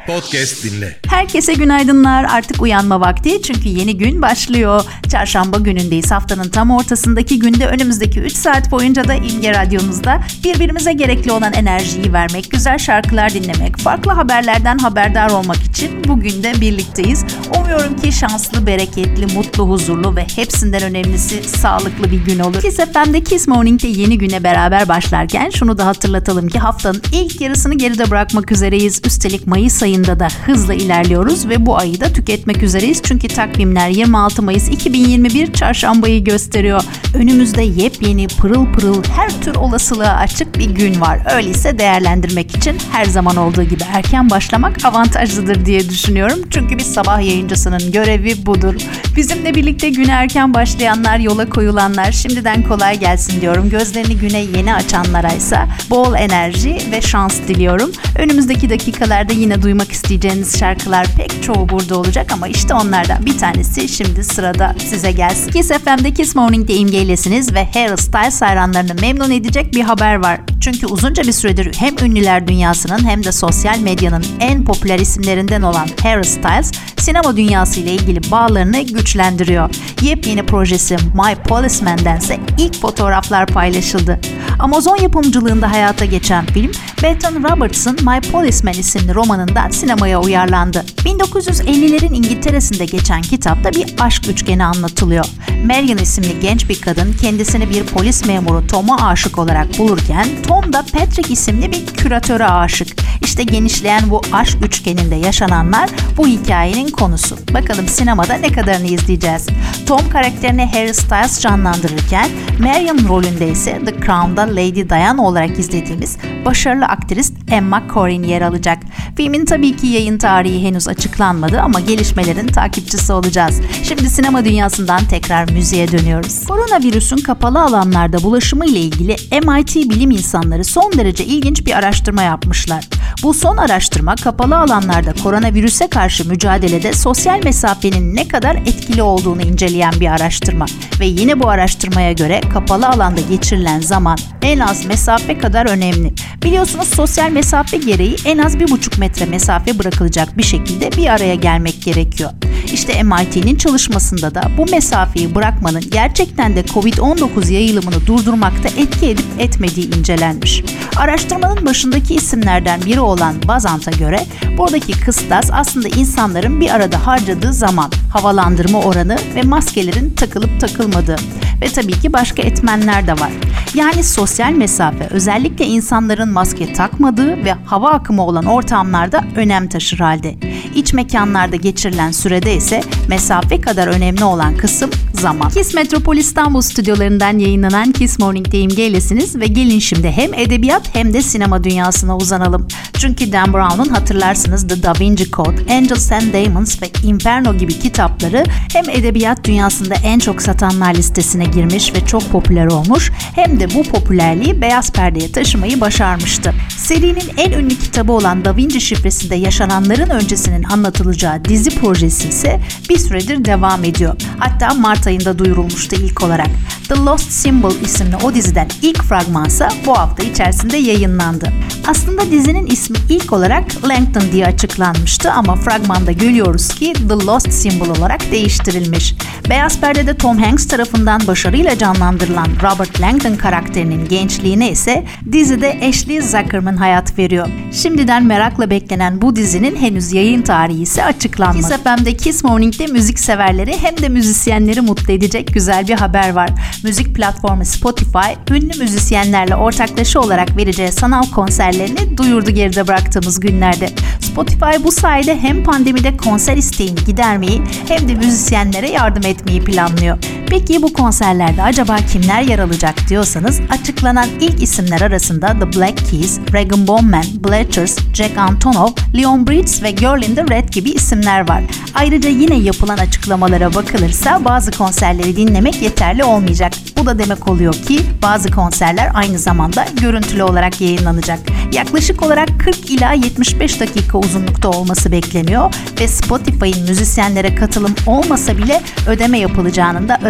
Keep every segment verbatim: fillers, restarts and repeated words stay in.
Podcast dinle. Herkese günaydınlar. Artık uyanma vakti çünkü yeni gün başlıyor. Çarşamba günündeyiz. Haftanın tam ortasındaki günde önümüzdeki üç saat boyunca da İmge Radyomuzda birbirimize gerekli olan enerjiyi vermek, güzel şarkılar dinlemek, farklı haberlerden haberdar olmak için bugün de birlikteyiz. Umuyorum ki şanslı, bereketli, mutlu, huzurlu ve hepsinden önemlisi sağlıklı bir gün olur. Kiss F M'de Kiss Morning'de yeni güne beraber başlarken şunu da hatırlatalım ki haftanın ilk yarısını geride bırakmak üzereyiz. Üstelik Mayıs ayında da hızla ilerliyoruz ve bu ayı da tüketmek üzereyiz. Çünkü takvimler yirmi altı Mayıs iki bin yirmi bir çarşambayı gösteriyor. Önümüzde yepyeni, pırıl pırıl, her tür olasılığa açık bir gün var. Öyleyse değerlendirmek için her zaman olduğu gibi erken başlamak avantajlıdır diye düşünüyorum. Çünkü bir sabah yayıncısının görevi budur. Bizimle birlikte güne erken başlayanlar, yola koyulanlar şimdiden kolay gelsin diyorum. Gözlerini güne yeni açanlara ise bol enerji ve şans diliyorum. Önümüzdeki dakikalarda yine duymak isteyeceğiniz şarkılar pek çoğu burada olacak ama işte onlardan bir tanesi şimdi sırada size gelsin. Kiss F M'de Kiss Morning'de imgeylesiniz ve Harry Styles hayranlarını memnun edecek bir haber var. Çünkü uzunca bir süredir hem ünlüler dünyasının hem de sosyal medyanın en popüler isimlerinden olan Harry Styles, sinema dünyası ile ilgili bağlarını güçlendiriyor. Yepyeni projesi My Policeman'dense ilk fotoğraflar paylaşıldı. Amazon yapımcılığında hayata geçen film, Bethan Roberts'ın My Policeman isimli romanından sinemaya uyarlandı. bin dokuz yüz ellilerin İngiltere'sinde geçen kitapta bir aşk üçgeni anlatılıyor. Marion isimli genç bir kadın kendisini bir polis memuru Tom'a aşık olarak bulurken Tom da Patrick isimli bir küratöre aşık. İşte genişleyen bu aşk üçgeninde yaşananlar bu hikayenin konusu. Bakalım sinemada ne kadarını izleyeceğiz. Tom karakterini Harry Styles canlandırırken Marion rolünde ise The Crown'da Lady Diana olarak izlediğimiz başarılı aktrist Emma Corrin yer alacak. Filmin tabii ki yayın tarihi henüz açıklanmadı ama gelişmelerin takipçisi olacağız. Şimdi sinema dünyasından tekrar müziğe dönüyoruz. Koronavirüsün kapalı alanlarda bulaşımı ile ilgili M I T bilim insanları son derece ilginç bir araştırma yapmışlar. Bu son araştırma kapalı alanlarda koronavirüse karşı mücadelede sosyal mesafenin ne kadar etkili olduğunu inceleyen bir araştırma. Ve yine bu araştırmaya göre kapalı alanda geçirilen zaman en az mesafe kadar önemli. Biliyorsunuz sosyal mesafe gereği en az bir buçuk metre mesafe bırakılacak bir şekilde bir araya gelmek gerekiyor. İşte M I T'nin çalışmasında da bu mesafeyi bırakmanın gerçekten de kovid on dokuz yayılımını durdurmakta etki edip etmediği incelenmiş. Araştırmanın başındaki isimlerden biri olan Bazant'a göre buradaki kıstas aslında insanların bir arada harcadığı zaman, havalandırma oranı ve maskelerin takılıp takılmadığı ve tabii ki başka etmenler de var. Yani sosyal mesafe özellikle insanların maske takmadığı ve hava akımı olan ortamlarda önem taşır halde. İç mekanlarda geçirilen sürede ise mesafe kadar önemli olan kısım zaman. Kiss Metropol İstanbul stüdyolarından yayınlanan Kiss Morning'de imgeylesiniz ve gelin şimdi hem edebiyat hem de sinema dünyasına uzanalım. Çünkü Dan Brown'un hatırlarsınız The Da Vinci Code, Angels and Demons ve Inferno gibi kitapları hem edebiyat dünyasında en çok satanlar listesine girmiş ve çok popüler olmuş hem de bu popülerliği beyaz perdeye taşımayı başarmıştı. Serinin en ünlü kitabı olan Da Vinci şifresinde yaşananların öncesinin anlatılacağı dizi projesi ise bir süredir devam ediyor. Hatta Mart ayında duyurulmuştu ilk olarak. The Lost Symbol isimli o diziden ilk fragmansa bu hafta içerisinde yayınlandı. Aslında dizinin ismi ilk olarak Langton diye açıklanmıştı ama fragmanda görüyoruz ki The Lost Symbol olarak değiştirilmiş. Beyaz perdede Tom Hanks tarafından başarıyla canlandırılan Robert Langdon karakterinin gençliğine ise dizide Ashley Zuckerman hayat veriyor. Şimdiden merakla beklenen bu dizinin henüz yayın tarihi ise açıklanmadı. Kiss F M'de Kiss Morning'de müzik severleri hem de müzisyenleri mutlu edecek güzel bir haber var. Müzik platformu Spotify, ünlü müzisyenlerle ortaklaşa olarak vereceği sanal konserlerini duyurdu geride bıraktığımız günlerde. Spotify bu sayede hem pandemide konser isteğini gidermeyi hem de müzisyenlere yardım etmeyi planlıyor. Peki bu konserlerde acaba kimler yer alacak diyorsanız açıklanan ilk isimler arasında The Black Keys, Regan Bowman, Bleachers, Jack Antonoff, Leon Bridges ve Girl in the Red gibi isimler var. Ayrıca yine yapılan açıklamalara bakılırsa bazı konserleri dinlemek yeterli olmayacak. Bu da demek oluyor ki bazı konserler aynı zamanda görüntülü olarak yayınlanacak. Yaklaşık olarak kırk ila yetmiş beş dakika uzunlukta olması bekleniyor ve Spotify'ın müzisyenlere katılım olmasa bile ödeme yapılacağının da özel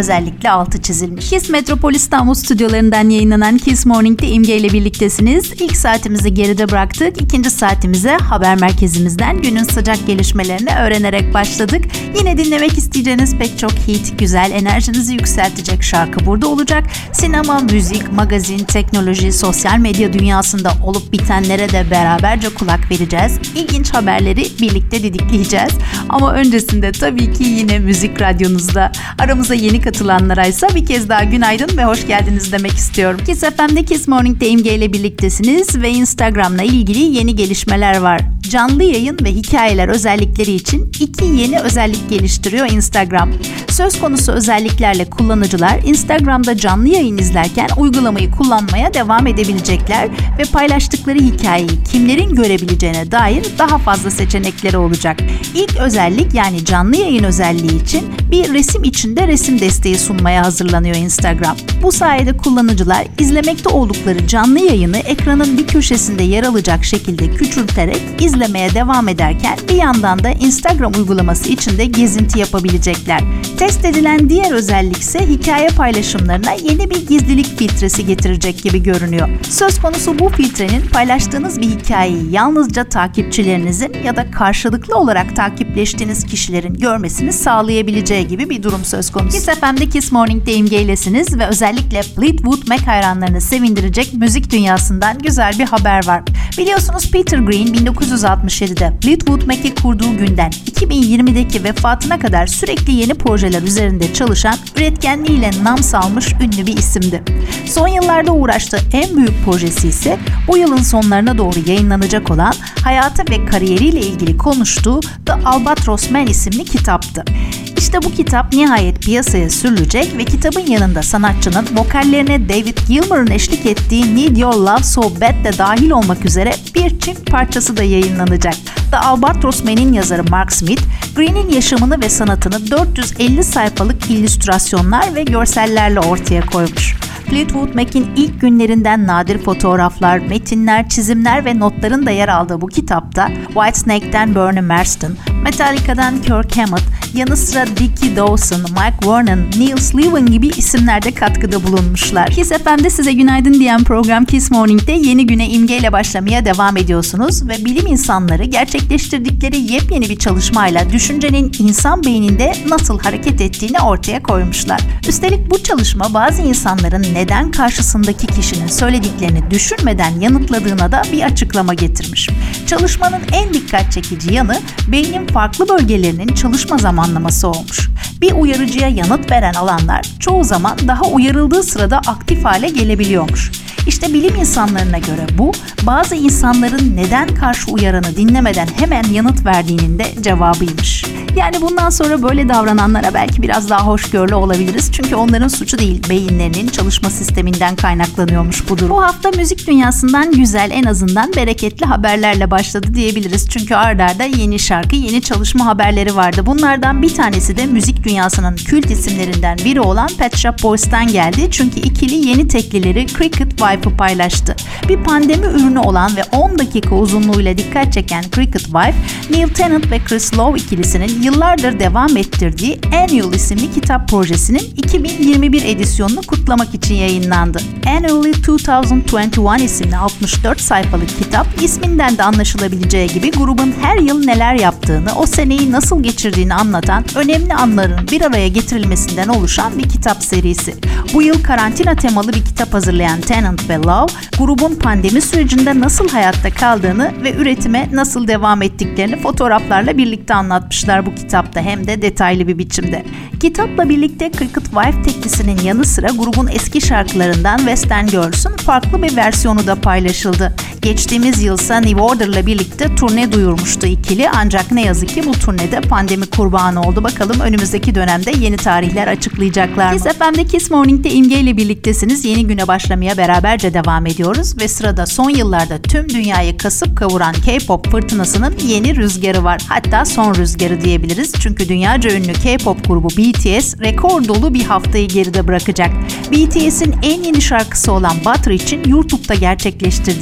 özellikle altı çizilmiş. Kiss Metropol İstanbul stüdyolarından yayınlanan Kiss Morning'de İmge ile birliktesiniz. İlk saatimizi geride bıraktık. İkinci saatimize haber merkezimizden günün sıcak gelişmelerini öğrenerek başladık. Yine dinlemek isteyeceğiniz pek çok hit, güzel, enerjinizi yükseltecek şarkı burada olacak. Sinema, müzik, magazin, teknoloji, sosyal medya dünyasında olup bitenlere de beraberce kulak vereceğiz. İlginç haberleri birlikte didikleyeceğiz. Ama öncesinde tabii ki yine müzik radyonuzda. Aramıza yeni katılanlara ise bir kez daha günaydın ve hoş geldiniz demek istiyorum. Kiss F M'de Kiss Morning'de İmge ile birliktesiniz ve Instagram'la ilgili yeni gelişmeler var. Canlı yayın ve hikayeler özellikleri için iki yeni özellik geliştiriyor Instagram. Söz konusu özelliklerle kullanıcılar Instagram'da canlı yayın izlerken uygulamayı kullanmaya devam edebilecekler ve paylaştıkları hikayeyi kimlerin görebileceğine dair daha fazla seçenekleri olacak. İlk özellik, yani canlı yayın özelliği için bir resim içinde resim desteği sunmaya hazırlanıyor Instagram. Bu sayede kullanıcılar izlemekte oldukları canlı yayını ekranın bir köşesinde yer alacak şekilde küçülterek izlemeye devam ederken bir yandan da Instagram uygulaması içinde gezinti yapabilecekler. Test edilen diğer özellik ise hikaye paylaşımlarına yeni bir gizlilik filtresi getirecek gibi görünüyor. Söz konusu bu filtrenin paylaştığınız bir hikayeyi yalnızca takipçilerinizin ya da karşılıklı olarak takipleştiğiniz kişilerin görmesini sağlayabileceği gibi bir durum söz konusu. Kiss F M'de Kiss Morning'de İmge'ylesiniz ve özellikle Fleetwood Mac hayranlarını sevindirecek müzik dünyasından güzel bir haber var. Biliyorsunuz Peter Green bin dokuz yüz altmış yedide Fleetwood Mac'i kurduğu günden iki bin yirmideki vefatına kadar sürekli yeni projeler üzerinde çalışan, üretkenliğiyle nam salmış ünlü bir isimdi. Son yıllarda uğraştığı en büyük projesi ise bu yılın sonlarına doğru yayınlanacak olan hayatı ve kariyeriyle ilgili konuştuğu The Albatross Man isimli kitaptı. İşte bu kitap nihayet piyasaya sürülecek ve kitabın yanında sanatçının vokallerine David Gilmour'un eşlik ettiği Need Your Love So Bad de dahil olmak üzere bir çift parçası da yayınlanacak. The Albatross Man'in yazarı Mark Smith, Green'in yaşamını ve sanatını dört yüz elli sayfalık illüstrasyonlar ve görsellerle ortaya koymuş. Fleetwood Mac'in ilk günlerinden nadir fotoğraflar, metinler, çizimler ve notların da yer aldığı bu kitapta Whitesnake'den Bernie Marsden, Metallica'dan Kirk Hammett, yanı sıra Dickie Dawson, Mike Vernon, Neil Slivan gibi isimler de katkıda bulunmuşlar. Kiss F M'de size günaydın diyen program Kiss Morning'de yeni güne imgeyle başlamaya devam ediyorsunuz ve bilim insanları gerçekleştirdikleri yepyeni bir çalışmayla düşüncenin insan beyninde nasıl hareket ettiğini ortaya koymuşlar. Üstelik bu çalışma bazı insanların neden karşısındaki kişinin söylediklerini düşünmeden yanıtladığına da bir açıklama getirmiş. Çalışmanın en dikkat çekici yanı beynin farklı bölgelerinin çalışma zamanlaması olmuş. Bir uyarıcıya yanıt veren alanlar çoğu zaman daha uyarıldığı sırada aktif hale gelebiliyormuş. İşte bilim insanlarına göre bu, bazı insanların neden karşı uyaranı dinlemeden hemen yanıt verdiğinin de cevabıymış. Yani bundan sonra böyle davrananlara belki biraz daha hoşgörülü olabiliriz. Çünkü onların suçu değil, beyinlerinin çalışma sisteminden kaynaklanıyormuş bu durum. Bu hafta müzik dünyasından güzel, en azından bereketli haberlerle başladı diyebiliriz. Çünkü ard arda yeni şarkı, yeni çalışma haberleri vardı. Bunlardan bir tanesi de müzik dünyasının kült isimlerinden biri olan Pet Shop Boys'tan geldi. Çünkü ikili yeni teklileri Cricket Wife'ı paylaştı. Bir pandemi ürünü olan ve on dakika uzunluğuyla dikkat çeken Cricket Wife, Neil Tennant ve Chris Lowe ikilisinin yıllardır devam ettirdiği Annual isimli kitap projesinin iki bin yirmi bir edisyonunu kutlamak için yayınlandı. Annually iki bin yirmi bir isimli altmış dört sayfalık kitap, isminden de anlaşılabileceği gibi grubun her yıl neler yaptığını, o seneyi nasıl geçirdiğini anlatan önemli anların bir araya getirilmesinden oluşan bir kitap serisi. Bu yıl karantina temalı bir kitap hazırlayan Tennant ve Love, grubun pandemi sürecinde nasıl hayatta kaldığını ve üretime nasıl devam ettiklerini fotoğraflarla birlikte anlatmışlar bu kitapta, hem de detaylı bir biçimde. Kitapla birlikte Cricket Wife teklisinin yanı sıra grubun eski şarkılarından Western Girls'ün farklı bir versiyonu da paylaşıldı. Geçtiğimiz yılsa New Order'la birlikte turne duyurmuştu ikili, ancak ne yazık ki bu turnede pandemi kurbanı oldu. Bakalım önümüzdeki dönemde yeni tarihler açıklayacaklar mı? Kiss F M'de Kiss Morning'de İmge ile birliktesiniz. Yeni güne başlamaya beraberce devam ediyoruz ve sırada son yıllarda tüm dünyayı kasıp kavuran K-pop fırtınasının yeni rüzgarı var. Hatta son rüzgarı diyebiliriz. Çünkü dünyaca ünlü K-pop grubu B T S rekor dolu bir haftayı geride bırakacak. B T S'in en yeni şarkısı olan Butter için YouTube'da gerçekleştirdiği ilk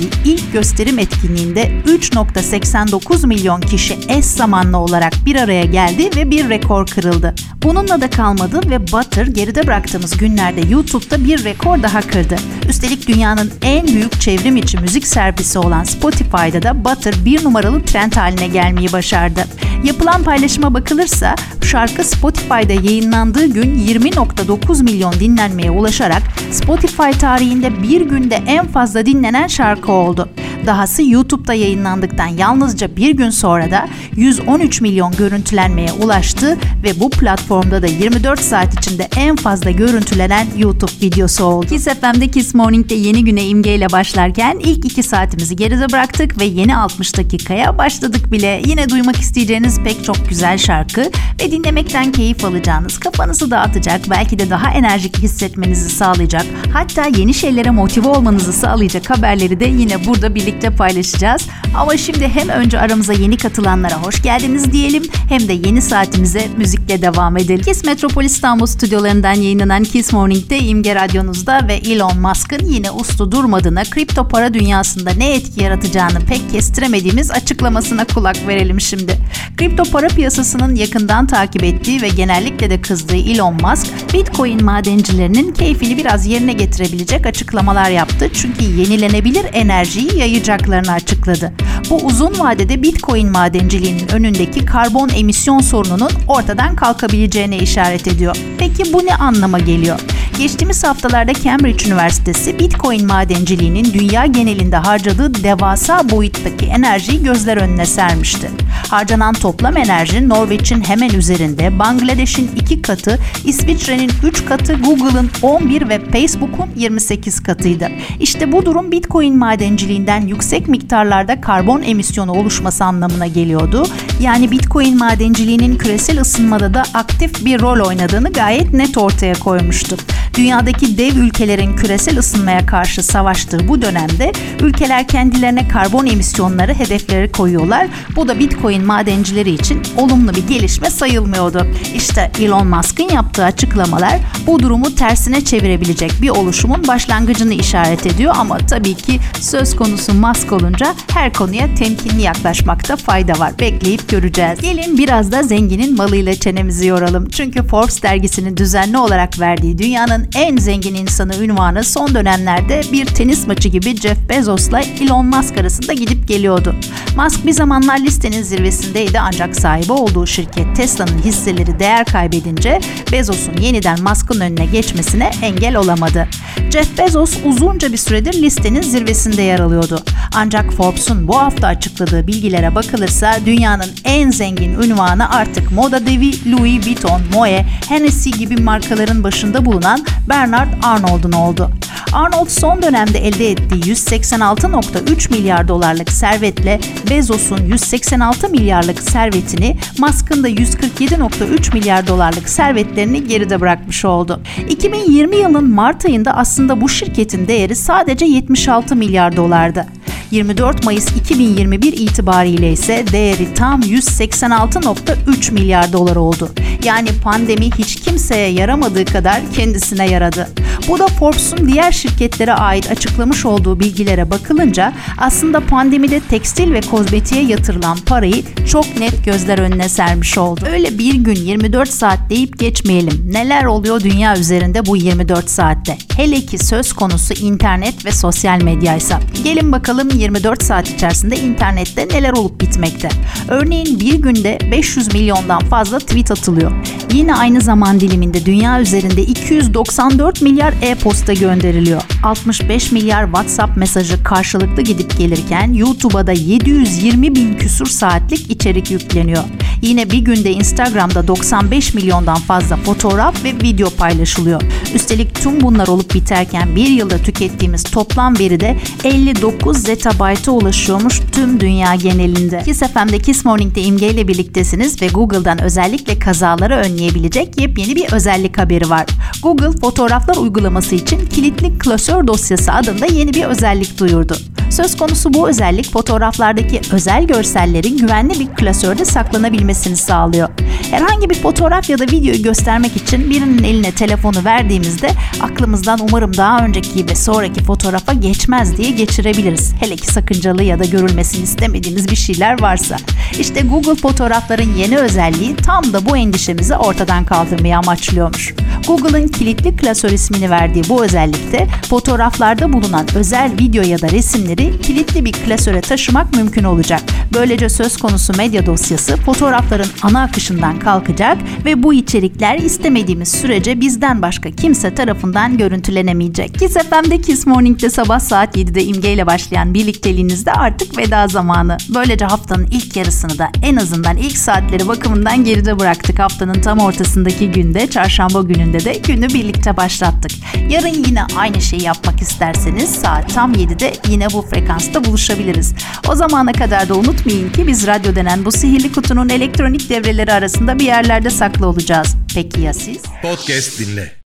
ilk gösterim etkinliğinde üç virgül seksen dokuz milyon kişi eş zamanlı olarak bir araya geldi ve bir rekor kırıldı. Bununla da kalmadı ve Butter geride bıraktığımız günlerde YouTube'da bir rekor daha kırdı. Üstelik dünyanın en büyük çevrim içi müzik servisi olan Spotify'da da Butter bir numaralı trend haline gelmeyi başardı. Yapılan paylaşıma bakılırsa şarkı Spotify'da yayınlandığı gün yirmi virgül dokuz milyon dinlenmeye ulaşarak Spotify tarihinde bir günde en fazla dinlenen şarkı oldu. Dahası YouTube'da yayınlandıktan yalnızca bir gün sonra da yüz on üç milyon görüntülenmeye ulaştı ve bu platformda da yirmi dört saat içinde en fazla görüntülenen YouTube videosu oldu. Kiss F M'de Kiss Morning'de yeni güne İmge ile başlarken ilk iki saatimizi geride bıraktık ve yeni altmış dakikaya başladık bile. Yine duymak isteyeceğiniz pek çok güzel şarkı ve dinlemekten keyif alacağınız, kafanızı dağıtacak, belki de daha enerjik hissetmenizi sağlayacak, hatta yeni şeylere motive olmanızı sağlayacak haberleri de yine burada birlikte paylaşacağız. Ama şimdi hem önce aramıza yeni katılanlara hoş geldiniz diyelim, hem de yeni saatimize müzikle devam edelim. Kiss Metropol İstanbul stüdyolarından yayınlanan Kiss Morning'de İmge Radyonuzda ve Elon Musk'ın yine uslu durmadığına, kripto para dünyasında ne etki yaratacağını pek kestiremediğimiz açıklamasına kulak verelim şimdi. Kripto para piyasasının yakından takip ettiği ve genellikle de kızdığı Elon Musk, Bitcoin madencilerinin keyfini biraz yerine getirebilecek açıklamalar yaptı. Çünkü yenilenebilir enerjiyi yayacaklarını açıkladı. Bu uzun vadede Bitcoin madenciliğinin önündeki karbon emisyon sorununun ortadan kalkabileceğine işaret ediyor. Peki bu ne anlama geliyor? Geçtiğimiz haftalarda Cambridge Üniversitesi Bitcoin madenciliğinin dünya genelinde harcadığı devasa boyuttaki enerjiyi gözler önüne sermişti. Harcanan toplam enerji Norveç'in hemen üzerinde, Bangladeş'in iki katı, İsviçre'nin üç katı, Google'ın on bir ve Facebook'un yirmi sekiz katıydı. İşte bu durum Bitcoin madenciliğinden yüksek miktarlarda karbon emisyonu oluşması anlamına geliyordu. Yani Bitcoin madenciliğinin küresel ısınmada da aktif bir rol oynadığını gayet net ortaya koymuştu. Dünyadaki dev ülkelerin küresel ısınmaya karşı savaştığı bu dönemde ülkeler kendilerine karbon emisyonları hedefleri koyuyorlar. Bu da Bitcoin madencileri için olumlu bir gelişme sayılmıyordu. İşte Elon Musk'ın yaptığı açıklamalar bu durumu tersine çevirebilecek bir oluşumun başlangıcını işaret ediyor ama tabii ki söz konusu Musk olunca her konuya temkinli yaklaşmakta fayda var. Bekleyip göreceğiz. Gelin biraz da zenginin malıyla çenemizi yoralım. Çünkü Forbes dergisinin düzenli olarak verdiği dünyanın en zengin insanı unvanı son dönemlerde bir tenis maçı gibi Jeff Bezos'la Elon Musk arasında gidip geliyordu. Musk bir zamanlar listenin zirvesindeydi ancak sahibi olduğu şirket Tesla'nın hisseleri değer kaybedince Bezos'un yeniden Musk'ın önüne geçmesine engel olamadı. Jeff Bezos uzunca bir süredir listenin zirvesinde yer alıyordu. Ancak Forbes'un bu hafta açıkladığı bilgilere bakılırsa dünyanın en zengin unvanı artık moda devi Louis Vuitton, Moët, Hennessy gibi markaların başında bulunan Bernard Arnault'un oldu. Arnold son dönemde elde ettiği yüz seksen altı virgül üç milyar dolarlık servetle Bezos'un yüz seksen altı milyarlık servetini, Musk'ın da yüz kırk yedi virgül üç milyar dolarlık servetlerini geride bırakmış oldu. iki bin yirmi yılının Mart ayında aslında bu şirketin değeri sadece yetmiş altı milyar dolardı. yirmi dört Mayıs iki bin yirmi bir itibariyle ise değeri tam yüz seksen altı virgül üç milyar dolar oldu. Yani pandemi hiç kimseye yaramadığı kadar kendisine yaradı. Bu da Forbes'un diğer şirketlere ait açıklamış olduğu bilgilere bakılınca aslında pandemide tekstil ve kozmetiğe yatırılan parayı çok net gözler önüne sermiş oldu. Öyle bir gün yirmi dört saat deyip geçmeyelim. Neler oluyor dünya üzerinde bu yirmi dört saatte? Hele ki söz konusu internet ve sosyal medyaysa. Gelin bakalım yirmi dört saat içerisinde internette neler olup bitmekte. Örneğin bir günde beş yüz milyondan fazla tweet atılıyor. Yine aynı zaman diliminde dünya üzerinde iki yüz doksan dört milyar e-posta gönderiliyor. altmış beş milyar WhatsApp mesajı karşılıklı gidip gelirken YouTube'a da yedi yüz yirmi bin küsur saatlik içerik yükleniyor. Yine bir günde Instagram'da doksan beş milyondan fazla fotoğraf ve video paylaşılıyor. Üstelik tüm bunlar olup biterken bir yılda tükettiğimiz toplam veri de elli dokuz zettabayta ulaşıyormuş tüm dünya genelinde. Kiss F M'de Kiss Morning'de İmge ile birliktesiniz ve Google'dan özellikle kazaları önleyebilecek yepyeni bir özellik haberi var. Google fotoğraflar uygulaması için kilitli klasör dosyası adında yeni bir özellik duyurdu. Söz konusu bu özellik fotoğraflardaki özel görsellerin güvenli bir klasörde saklanabilmesini sağlıyor. Herhangi bir fotoğraf ya da videoyu göstermek için birinin eline telefonu verdiğimizde aklımızdan umarım daha önceki ve sonraki fotoğrafa geçmez diye geçirebiliriz. Hele ki sakıncalı ya da görülmesini istemediğimiz bir şeyler varsa. İşte Google fotoğrafların yeni özelliği tam da bu endişemizi ortadan kaldırmayı amaçlıyormuş. Google'ın kilitli klasör ismini verdiği bu özellikte fotoğraflarda bulunan özel video ya da resimleri kilitli bir klasöre taşımak mümkün olacak. Böylece söz konusu medya dosyası fotoğrafların ana akışından kalkacak ve bu içerikler istemediğimiz sürece bizden başka kimse tarafından görüntülenemeyecek. Kiss F M'de Kiss Morning'de sabah saat yedide İmge ile başlayan birlikteliğinizde artık veda zamanı. Böylece haftanın ilk yarısını da en azından ilk saatleri bakımından geride bıraktık. Haftanın tam ortasındaki günde, çarşamba gününde de günü birlikte başlattık. Yarın yine aynı şeyi yapmak isterseniz saat tam yedide yine bu frekansta buluşabiliriz. O zamana kadar da unutmayın ki biz radyo denen bu sihirli kutunun elektronik devreleri arasında bir yerlerde saklı olacağız. Peki ya siz? Podcast dinle.